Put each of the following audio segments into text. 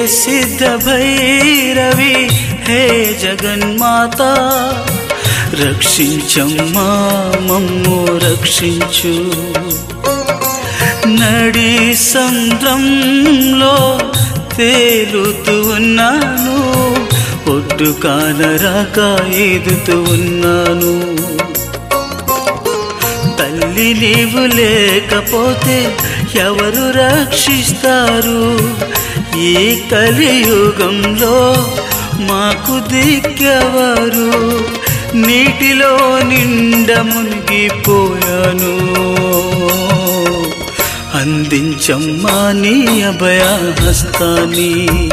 సిద్ధ భైరవి హే జగన్మాత రక్షించమ్మా మమ్ము రక్షించు నడి సంద్రంలో తేలుతూ ఉన్నాను ఒడ్డు కానరాక ఈదుతూ ఉన్నాను తల్లి నీవు లేకపోతే ఎవరు రక్షిస్తారు ఈ కలియుగంలో మాకు దిక్కెవరు నీటిలో నిండ మునిగిపోయాను అందించమ్మా నీ అభయ హస్తాన్ని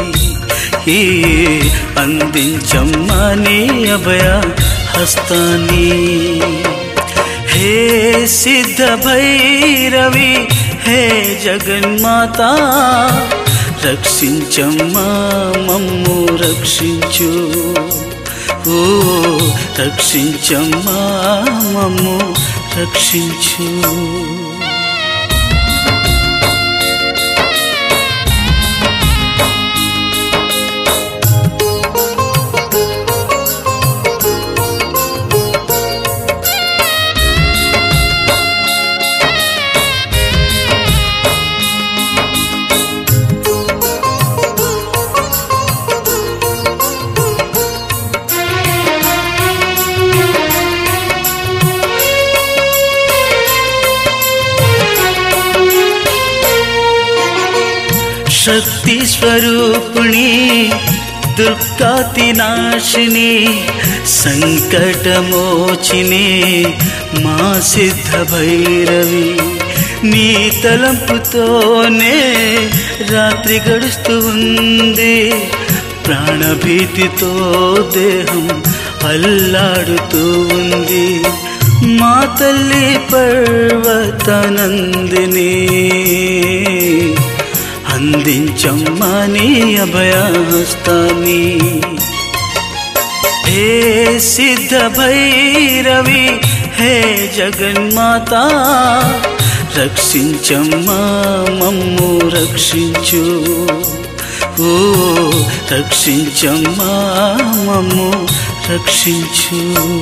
అందించమ్మా నీ అభయ హస్తాన్ని హే సిద్ధ భైరవి హే జగన్మాత రక్షించమ్మా మమ్ము రక్షించు ఓ రక్షించమ్మా మమ్ము రక్షించు శక్తి స్వరూపిణి దుర్గాతి నాశిని సంకటమోచిని మా సిద్ధ భైరవి నీ తలంపుతోనే రాత్రి గడుస్తూ ఉంది ప్రాణభీతితో దేహం అల్లాడుతూ ఉంది మా తల్లి పర్వతనందిని అందించమ్మా నీ అభయ హస్తాన్ని హే సిద్ధ భైరవి హే జగన్మాత రక్షించమ్మా మమ్ము రక్షించు ఓ రక్షించమ్మా మమ్ము రక్షించు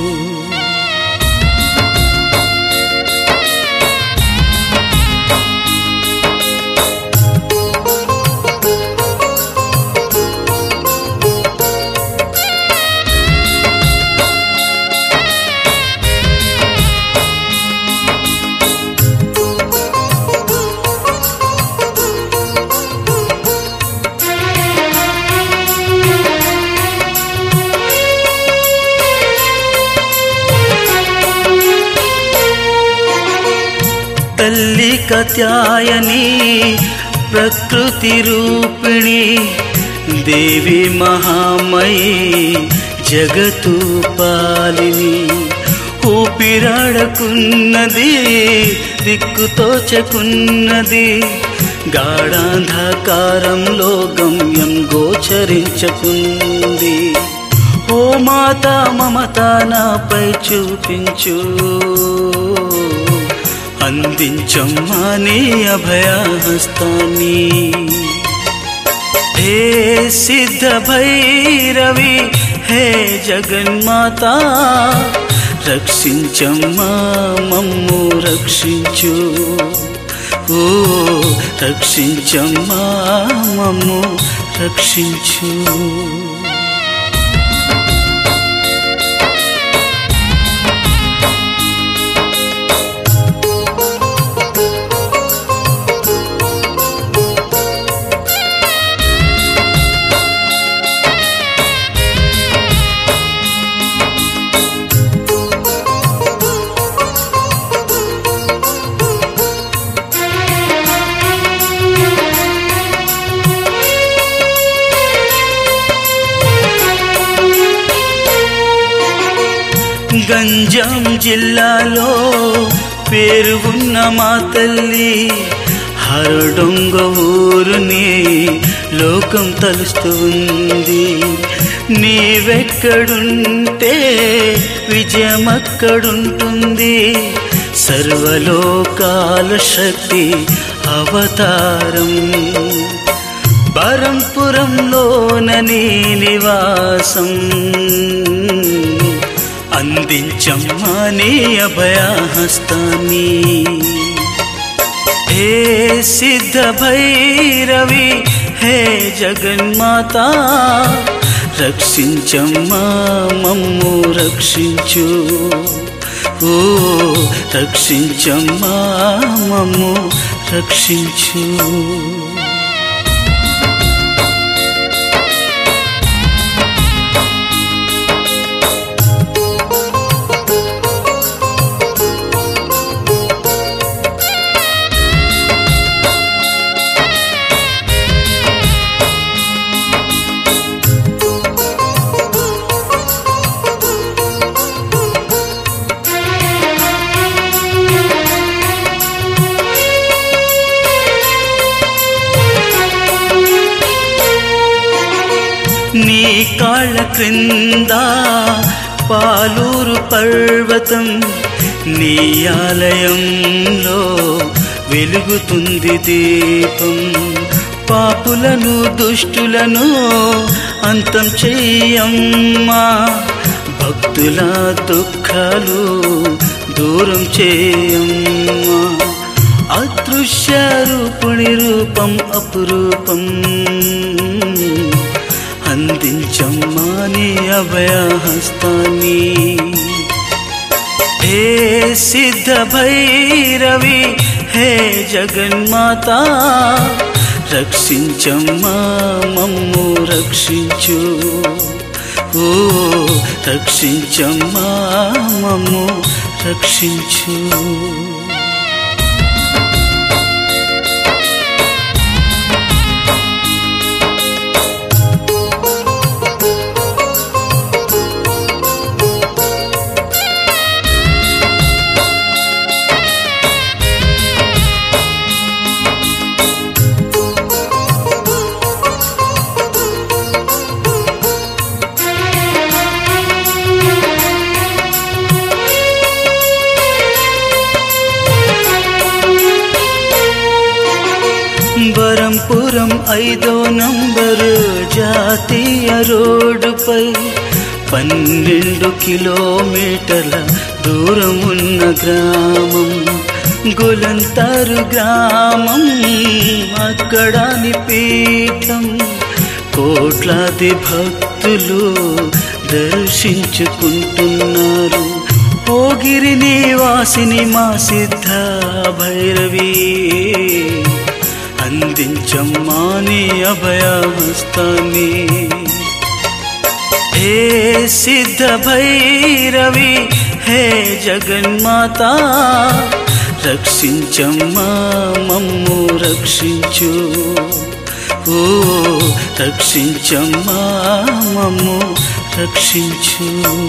తల్లి కాత్యాయని ప్రకృతి రూపిణి దేవి మహామయి జగతు పాలిని ఊపిరాడకున్నది దిక్కుతోచకున్నది గాఢాంధకారంలో గమ్యం గోచరించకుంది ఓ మాత మమత నాపై చూపించు అందించమ్మా నీ అభయ హస్తాన్ని హే సిద్ధ భైరవి హే జగన్మాత రక్షించమ్మా మమ్ము రక్షించు ఓ రక్షించమ్మా మమ్ము రక్షించు గంజాం జిల్లాలో పేరు ఉన్న మా తల్లి హరడొంగ ఊరుని లోకం తలుస్తూ ఉంది నీవెక్కడుంటే విజయమక్కడుంటుంది సర్వలోకాల శక్తి అవతారం బరంపురంలోన నీ నివాసం అందించమ్మా నీ అభయహస్తాన్ని హే సిద్ధ భైరవి హే జగన్మాత రక్షించమ్మా మమ్ము రక్షించు ఓ రక్షించమ్మా మమ్ము రక్షించు నీ కాళ్ళ క్రింద పాలూరు పర్వతం నీ ఆలయంలో వెలుగుతుంది దీపం పాపులను దుష్టులను అంతం చెయ్యమ్మా భక్తుల దుఃఖాలు దూరం చేయమ్మా అదృశ్య రూపుని రూపం అపురూపం అందించమ్మా నీ అభయహస్తాన్ని హే సిద్ధ భైరవి హే జగన్మాత రక్షించమ్మా మమ్ము రక్షించు ఓ రక్షించమ్మా మమ్ము రక్షించు బరంపురం 5వ నంబరు జాతీయ రోడ్డుపై 12 కిలోమీటర్ల దూరం ఉన్న గ్రామం గులంతారు గ్రామం అక్కడాని పీఠం కోట్లాది భక్తులు దర్శించుకుంటున్నారు ఓగిరి నివాసిని మా సిద్ధ భైరవి అందించమ్మా నీ అభయహస్తాన్ని హే సిద్ధ భైరవి హే జగన్మాత రక్షించమ్మా మమ్ము రక్షించు ఓ రక్షించమ్మా మమ్ము రక్షించు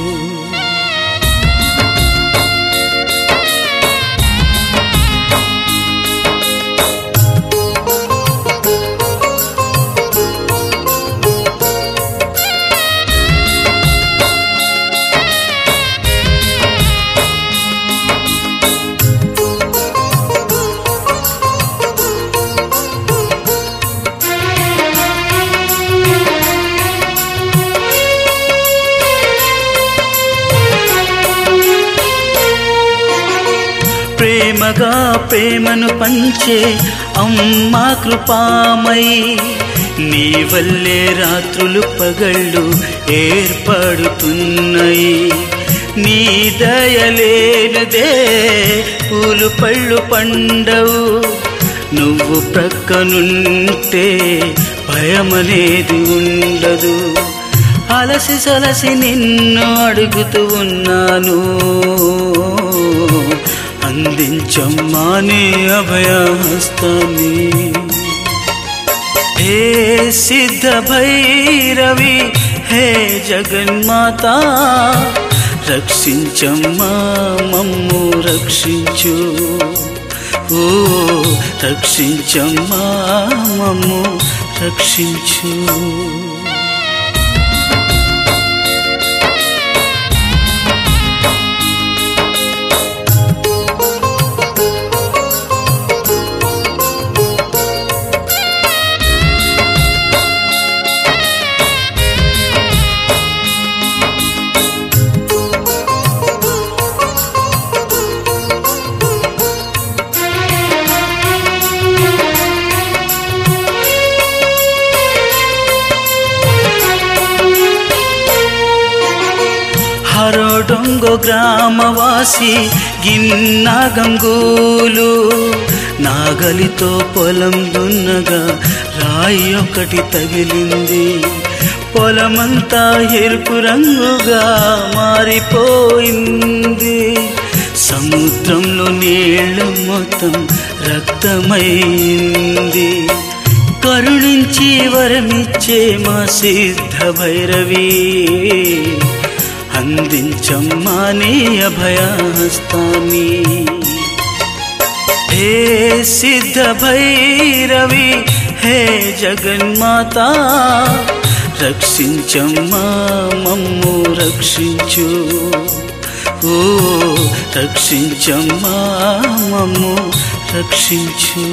ప్రేమగా ప్రేమను పంచే అమ్మా కృపామయి నీ వల్లే రాత్రులు పగళ్ళు ఏర్పడుతున్నాయి నీ దయలేనిదే పూలు పళ్ళు పండవు నువ్వు ప్రక్కనుంటే భయమనేది ఉండదు అలసి సలసి నిన్ను అడుగుతూ ఉన్నాను అందించమ్మా నీ అభయహస్తాన్ని హే సిద్ధ భైరవి హే జగన్మాత రక్షించమ్మా మమ్ము రక్షించు ఓ రక్షించమ్మా మమ్ము రక్షించు కొంగో గ్రామవాసి గిన్నా గంగూలు నాగలితో పొలం దున్నగా రాయి ఒకటి తగిలింది. పొలమంతా ఎరుపు రంగుగా మారిపోయింది. సముద్రంలో నీళ్లు మొత్తం రక్తమైంది. కరుణించి వరమిచ్చే మా సిద్ధ భైరవి, అందించమ్మా నీ అభయహస్తాన్ని. హే సిద్ధ భైరవి, హే జగన్మాత, రక్షించమ్మా మమ్ము రక్షించు. ఓ రక్షించమ్మా మమ్ము రక్షించు.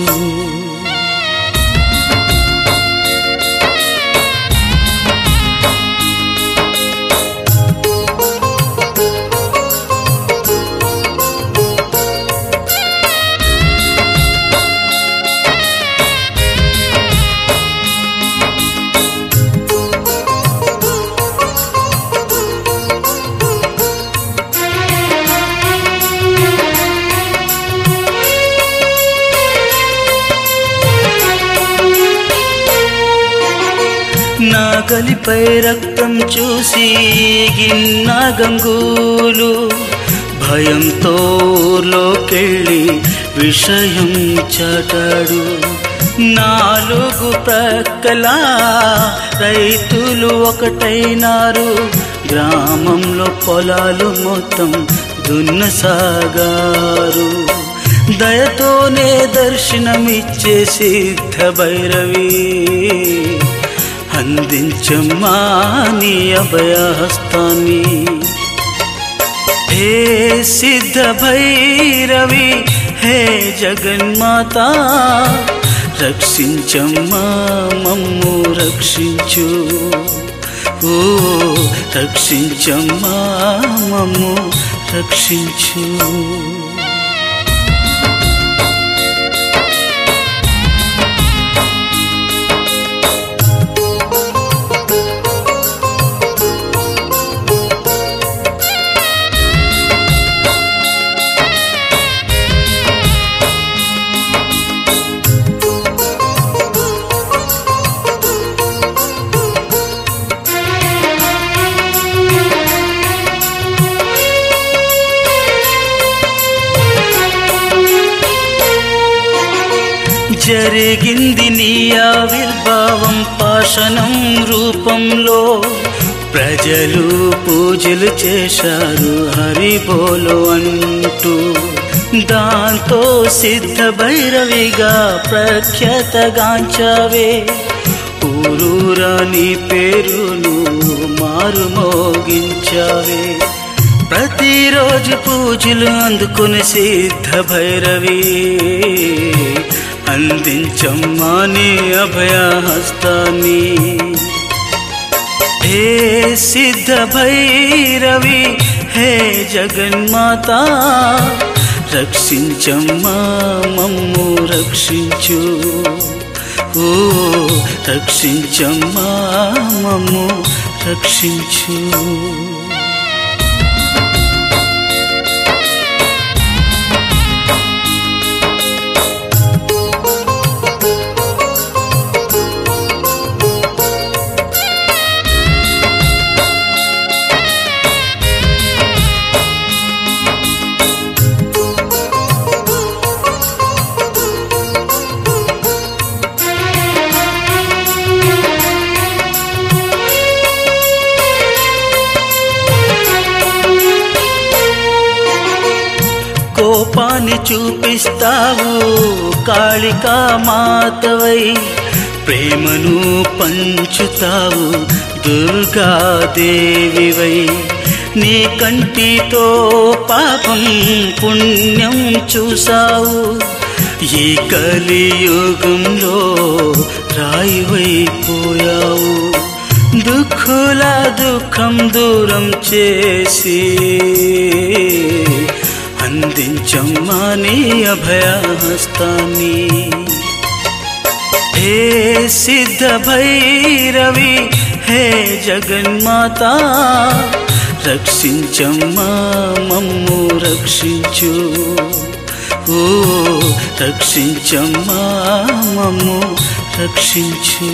నాగలిపై రక్తం చూసి గిన్నా గంగూలు భయంతో ఊర్లోకెళ్ళి విషయం చాటాడు. నాలుగు ప్రక్కల రైతులు ఒకటైనారు. గ్రామంలో పొలాలు మొత్తం దున్నసాగారు. దయతోనే దర్శనమిచ్చే సిద్ధ భైరవి, అందించమ్మా నీ అభయహస్తాన్ని. హే సిద్ధ భైరవి, హే జగన్మాత, రక్షించమ్మా మమ్ము రక్షించు. ఓ రక్షించమ్మా మమ్ము రక్షించు. జరిగింది నీ ఆవిర్భావం పాషణం రూపంలో. ప్రజలు పూజలు చేశారు హరి బోలో అంటూ. దాంతో సిద్ధ భైరవిగా ప్రఖ్యాతగాంచావే. ఊరూరా నీ పేరును మారుమోగించావే. ప్రతిరోజు పూజలు అందుకుని సిద్ధ భైరవి, అందించమ్మా నీ అభయహస్తాన్ని. హే సిద్ధ భైరవి, హే జగన్మాత, రక్షించమ్మా మమ్ము రక్షించు. ఓ రక్షించమ్మా మమ్ము రక్షించు. కోపాన్ని చూపిస్తావు కాళికా మాతవై. ప్రేమను పంచుతావు దుర్గాదేవివై. నీ కంటితో పాపం పుణ్యం చూసావు. ఈ కలియుగంలో రాయివైపోయావు. దుఃఖుల దుఃఖం దూరం చేసి అందించమ్మా నీ అభయహస్తాన్ని. హే సిద్ధ భైరవి, హే జగన్మాత, రక్షించమ్మా మమ్ము రక్షించు. ఓ రక్షించమ్మా మమ్ము రక్షించు.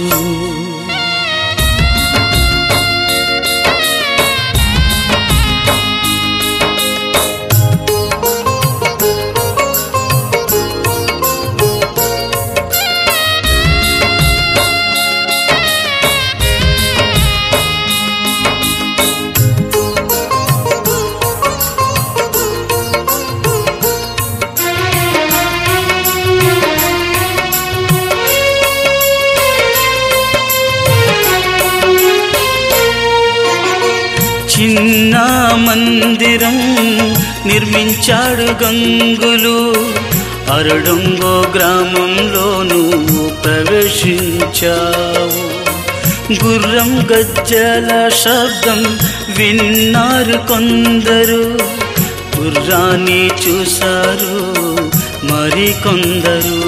చిన్న మందిరం నిర్మించాడు గంగులు, అరడొంగో గ్రామంలోనూ ప్రవేశించావు. గుర్రం గజ్జల శబ్దం విన్నారు కొందరు, గుర్రాన్ని చూశారు మరికొందరు.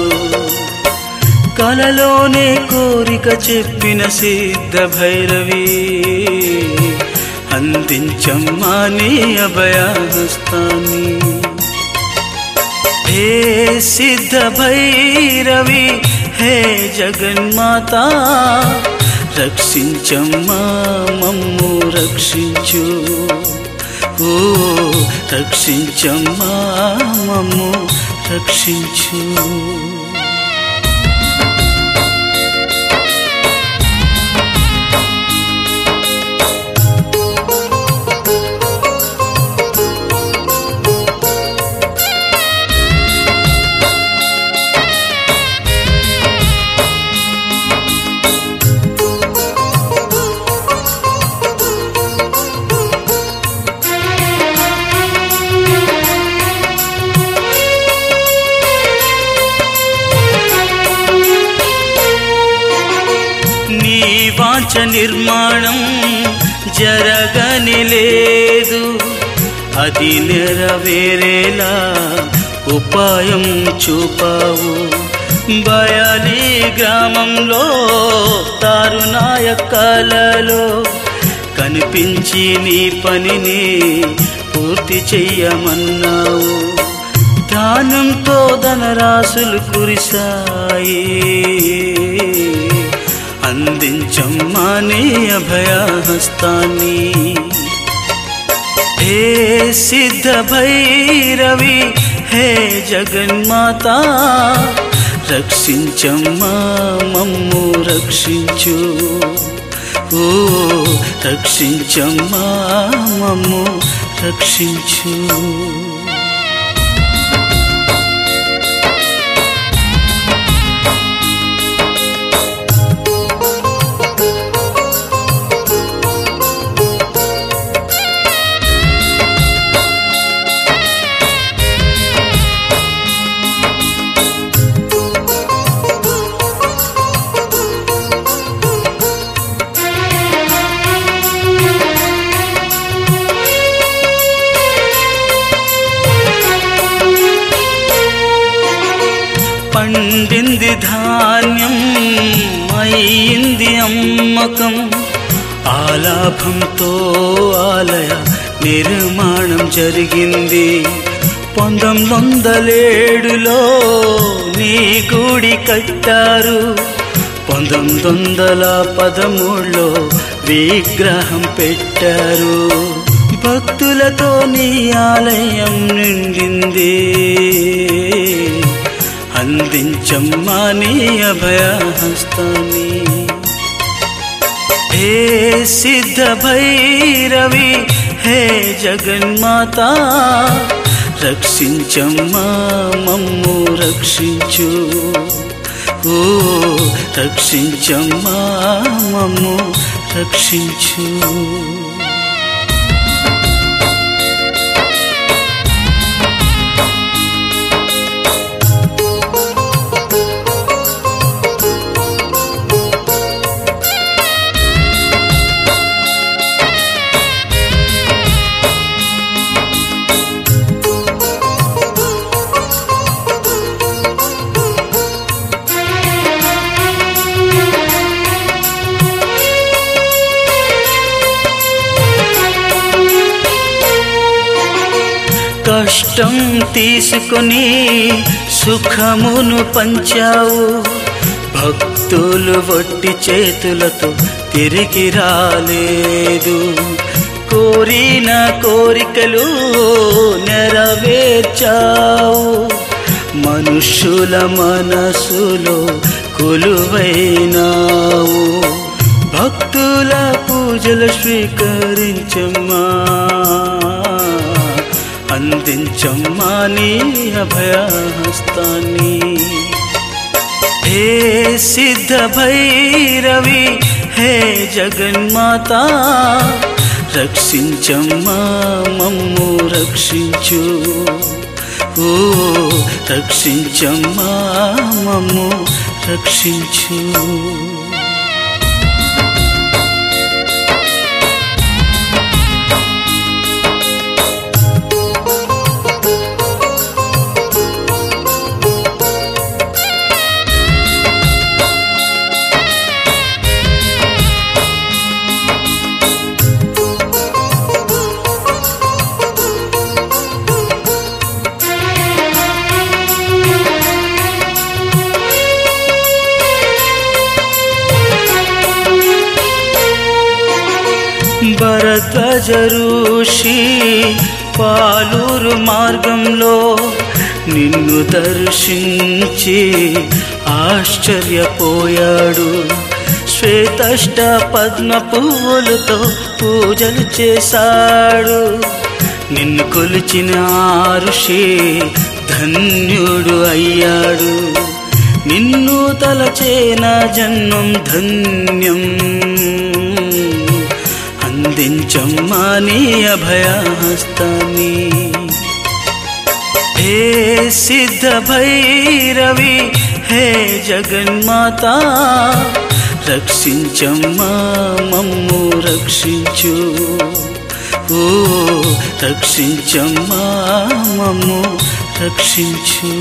కలలోనే కోరిక చెప్పిన సిద్ధ భైరవి, అందించమ్మా నీ అభయహస్తాన్ని. హే సిద్ధ భైరవి, హే జగన్మాత, రక్షించమ్మా మమ్ము రక్షించు. ఓ రక్షించమ్మా మమ్ము రక్షించు. వాంఛ నిర్మాణం జరగని లేదు, అది నెరవేరేలా ఉపాయం చూపావు. బయలి గ్రామంలో తారునాయ కలలో కనిపించి నీ పనిని పూర్తి చెయ్యమన్నావు. దానంతో ధనరాశులు కురిశాయి, అందించమ్మా నీ అభయహస్తాన్ని. హే సిద్ధ భైరవి, హే జగన్మాత, రక్షించమ్మా మమ్ము రక్షించు. ఓ రక్షించమ్మా మమ్ము రక్షించు. పండింది ధాన్యం, అయింది అమ్మకం, ఆలాభంతో ఆలయ నిర్మాణం జరిగింది. 1907లో నీ గుడి కట్టారు, 1913లో విగ్రహం పెట్టారు. భక్తులతో నీ ఆలయం నిండింది, అందించమ్మా నీ అభయహస్తాన్ని. హే సిద్ధ భైరవి, హే జగన్మాత, రక్షించమ్మా మమ్ము రక్షించు. ఓ రక్షించమ్మా మమ్ము రక్షించు. కష్టం తీసుకొని సుఖమును పంచావు, భక్తులు వట్టి చేతులతో తిరిగి రాలేదు. కోరిన కోరికలు నెరవేర్చావు, మనుష్యుల మనసులో కొలువైనావు. భక్తుల పూజలు స్వీకరించమ్మా, అందించమ్మా నీ అభయహస్తాన్ని. హే సిద్ధ భైరవి, హే జగన్మాత, రక్షించమ్మా మమ్ము రక్షించు. ఓ రక్షించమ్మా మమ్ము రక్షించు. భరద్వాజ ఋషి పాలూరు మార్గంలో నిన్ను దర్శించి ఆశ్చర్యపోయాడు. శ్వేతష్ట పద్మ పువ్వులతో పూజలు చేశాడు. నిన్ను కొలిచిన ఋషి ధన్యుడు అయ్యాడు. నిన్ను తలచేన జన్మం ధన్యం, అందించమ్మా నీ అభయహస్తాన్ని. హే సిద్ధ భైరవి, హే జగన్మాత, రక్షించమ్మా మమ్ము రక్షించు. ఓ రక్షించమ్మా మమ్ము రక్షించు.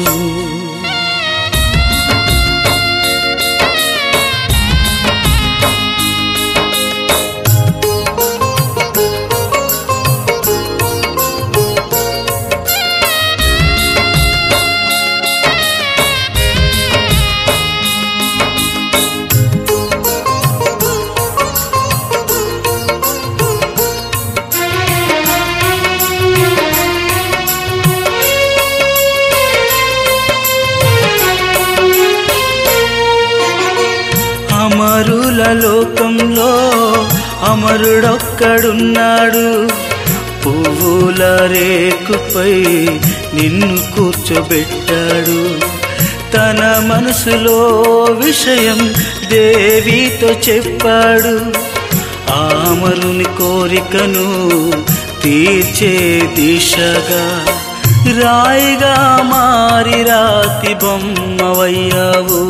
అమరుల లోకంలో అమరుడొక్కడున్నాడు. పువ్వుల రేకుపై నిన్ను కూర్చోబెట్టాడు. తన మనసులో విషయం దేవితో చెప్పాడు. ఆ అమరుని కోరికను తీర్చే దిశగా రాయిగా మారి రాతి బొమ్మవయ్యావు.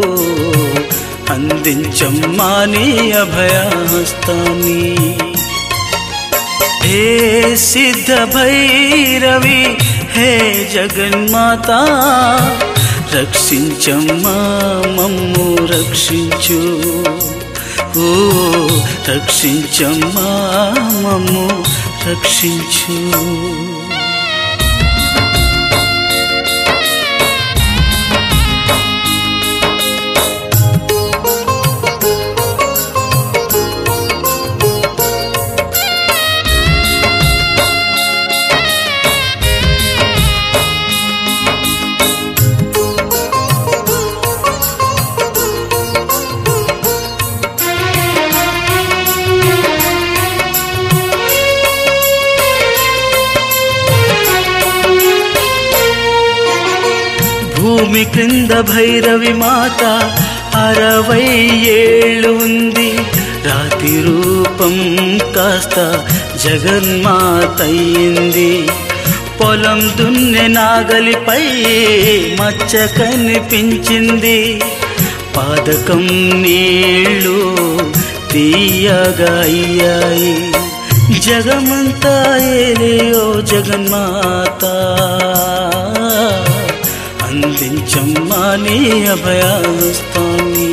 అందించమ్మా నీ అభయహస్తాన్ని. హే సిద్ధ భైరవి, హే జగన్మాత, రక్షించమ్మా మమ్ము రక్షించు. ఓ రక్షించమ్మా మమ్ము రక్షించు. భూమి క్రింద భైరవి మాత 60 ఏళ్ళు ఉంది. రాతి రూపం కాస్త జగన్మాత అయింది. పొలం దున్నె నాగలిపై మచ్చ కనిపించింది. పాదకం నీళ్ళు తీయగా అయ్యాయి. జగమంతా ఏలేయో జగన్మాత, అందించమ్మా నీ అభయహస్తాన్ని.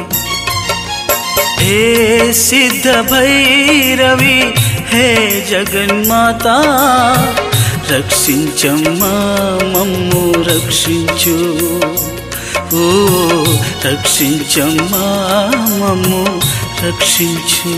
హే సిద్ధ భైరవి, హే జగన్మాత, రక్షించమ్మా మమ్ము రక్షించు. ఓ రక్షించమ్మా మమ్ము రక్షించు.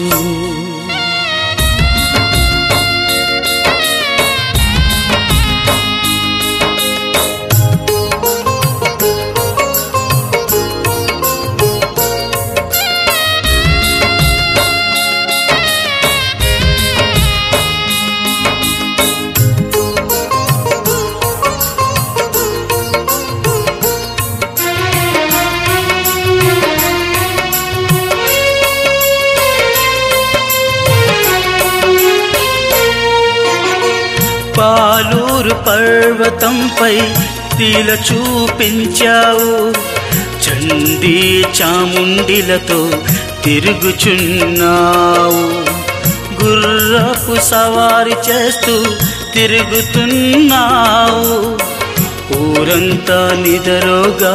పాలూరు పర్వతంపై లీల చూపించావు, చండీ చాముండిలతో తిరుగుచున్నావు. గుర్రపు సవారి చేస్తూ తిరుగుతున్నావు, ఊరంతా నిదరోగా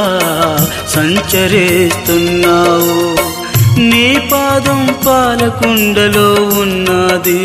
సంచరిస్తున్నావు. నీ పాదం పాలకుండలో ఉన్నది,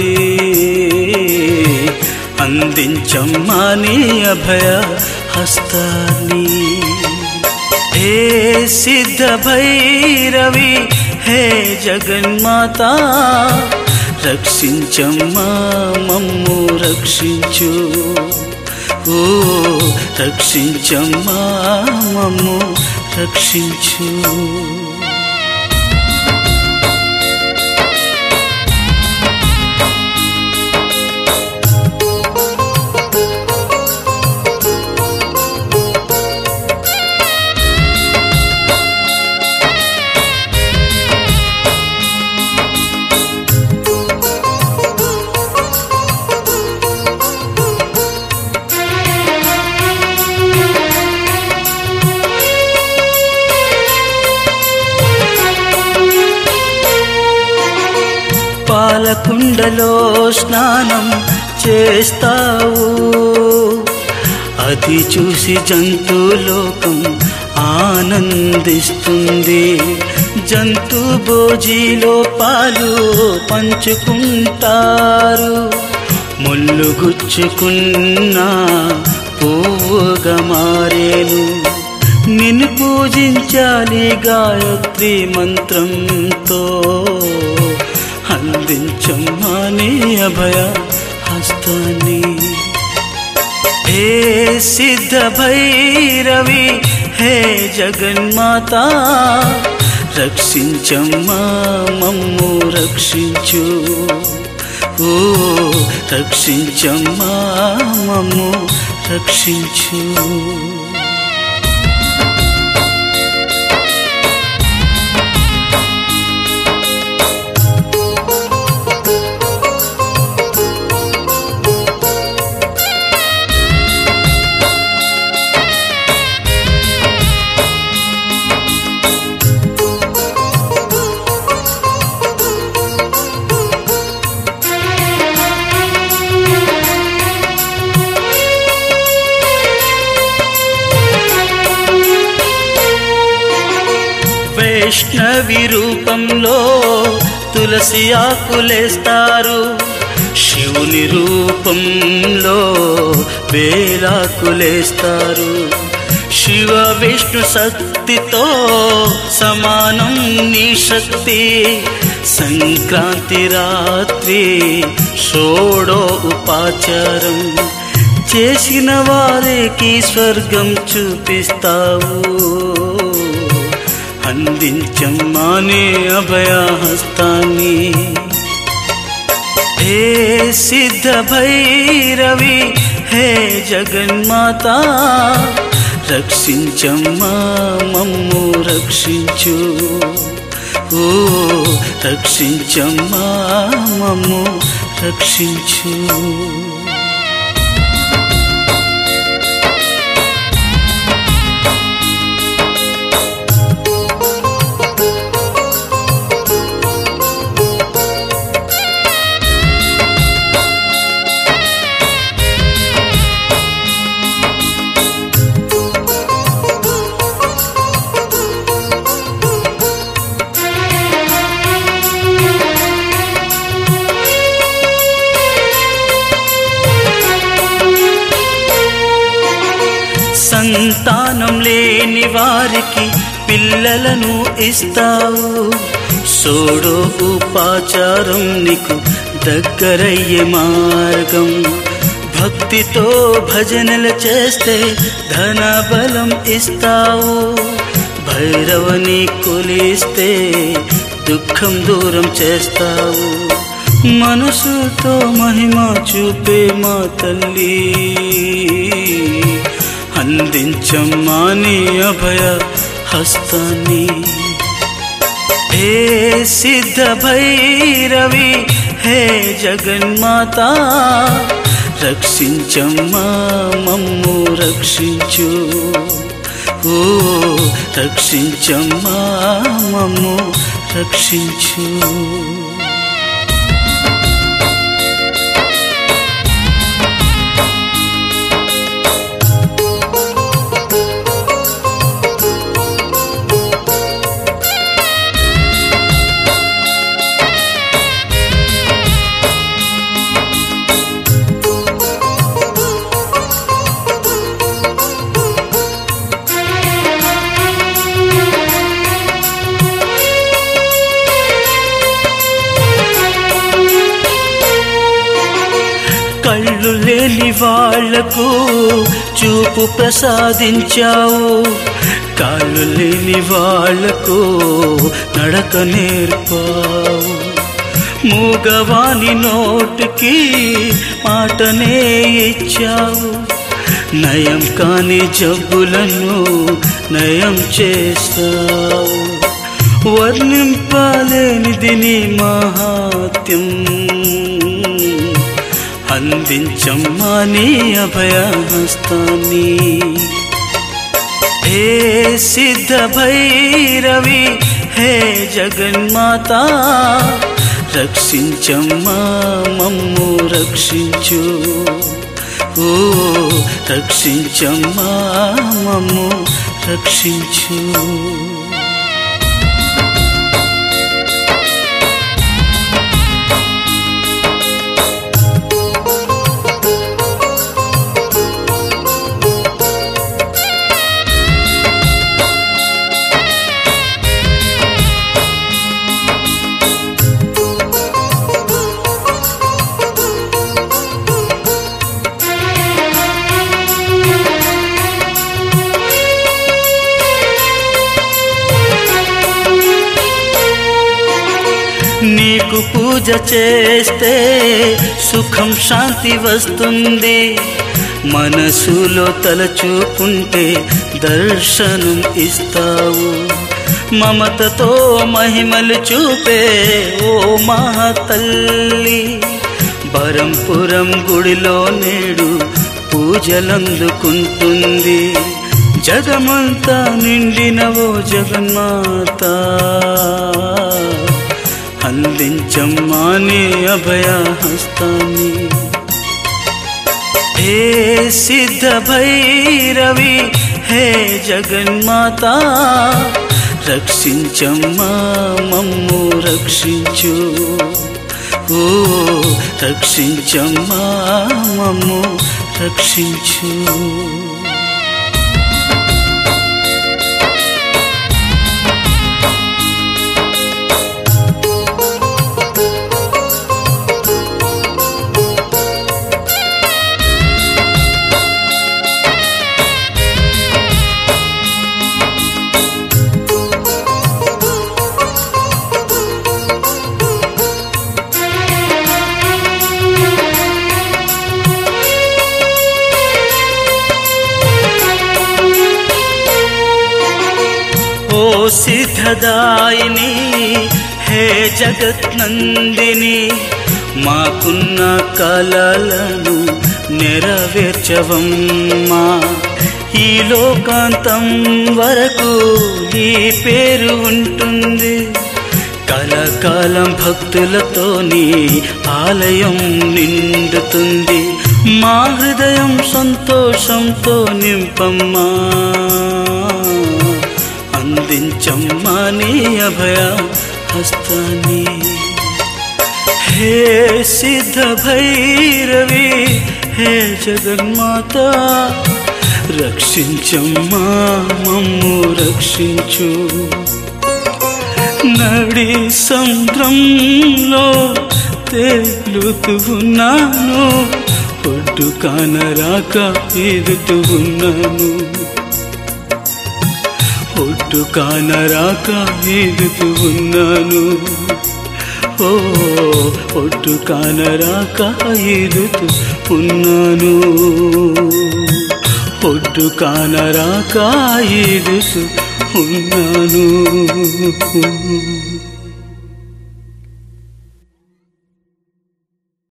అందించమ్మా నీ అభయ హస్తాన్ని. హే సిద్ధ భైరవి, హే జగన్మాత, రక్షించమ్మా మమ్ము రక్షించు. ఓ రక్షించమ్మా మమ్ము రక్షించు. పాలకుండలో స్నానం చేస్తావు, అది చూసి జంతులోకం ఆనందిస్తుంది. జంతు భోజిలో పాలు పంచుకుంటారు, ముళ్ళు గుచ్చుకున్న పువ్వుగా మారేను. నిన్ను పూజించాలి గాయత్రి మంత్రంతో, అందించమ్మా నీ అభయ హస్తాన్ని. హే సిద్ధ భైరవి, హే జగన్మాత, రక్షించమ్మా మమ్ము రక్షించు. ఓ రక్షించమ్మా మమ్ము రక్షించు. వైష్ణవి రూపంలో తులసి ఆకులేస్తారు, శివుని రూపంలో వేలాకులేస్తారు. శివ విష్ణు శక్తితో సమానం నీ శక్తి. సంక్రాంతి రాత్రి షోడో ఉపాచారం చేసిన వారికి స్వర్గం చూపిస్తావు, అందించమ్మా నీ అభయ హస్తాన్ని. హే సిద్ధ భైరవి, హే జగన్మాత, రక్షించమ్మా మమ్ము రక్షించు. ఓ రక్షించమ్మా మమ్ము రక్షించు. సంతానం లేని వారికి పిల్లలను ఇస్తావు. సోడో ఉపాచారం నీకు దగ్గరయ్యే మార్గం. భక్తితో భజనలు చేస్తే ధన బలం ఇస్తావు. భైరవని కొలిస్తే దుఃఖం దూరం చేస్తావు. మనసుతో మహిమ చూపే మా తల్లి, అందించమ్మా నీ అభయ హస్తాన్ని. హే సిద్ధ భైరవి, హే జగన్మాత, రక్షించమ్మా మమ్ము రక్షించు. ఓ రక్షించమ్మా మమ్ము రక్షించు. కళ్ళు లేని వాళ్లకు చూపు ప్రసాదించావు. కాళ్ళు లేని వాళ్లకు నడక నేర్పావు. మూగవాని నోటికి మాటనే ఇచ్చావు. నయం కాని జబ్బులను నయం చేస్తావు. వర్ణింపలేనిది నీ మహాత్యం, అందించమ్మా నీ అభయ హస్తాన్ని. హే సిద్ధ భైరవి, హే జగన్మాత, రక్షించమ్మా మమ్ము రక్షించు. ఓ రక్షించమ్మా మమ్ము రక్షించు. నీకు పూజ చేస్తే సుఖం శాంతి వస్తుంది. మనసులో తలచుకుంటే దర్శనం ఇస్తావు. మమతతో మహిమలు చూపే ఓ మహాతల్లి, బరంపురం గుడిలో నేడు పూజలందుకుంటుంది. జగమంతా నిండినవో జగన్మాత, అందించమ్మా నీ అభయ హస్తాన్ని. హే సిద్ధ భైరవి, హే జగన్మాత, రక్షించమ్మా మమ్ము రక్షించు. ఓ రక్షించమ్మా మమ్ము రక్షించు. ఓ సిద్ధదాయిని, హే జగత్నందిని, మాకున్న కలలను నెరవేర్చవమ్మా. ఈ లోకాంతం వరకు నీ పేరు ఉంటుంది. కలకాలం భక్తులతో నీ ఆలయం నిండుతుంది. మా హృదయం సంతోషంతో నింపమ్మా, అందించమ్మా నీ అభయ హస్తాన్ని. హే సిద్ధ భైరవి, హే జగన్మాత, రక్షించమ్మా మమ్ము రక్షించు. నడి సముద్రంలో తేలుతూ ఉన్నాను, ఒడ్డు కానరాక ఈదుతూ ఉన్నాను, ఒడ్డు కానరాక ఈదుతూ ఉన్నాను. ఓ ఒడ్డు కానరాక ఈదుతూ ఉన్నాను, ఒడ్డు కానరాక ఈదుతూ ఉన్నాను.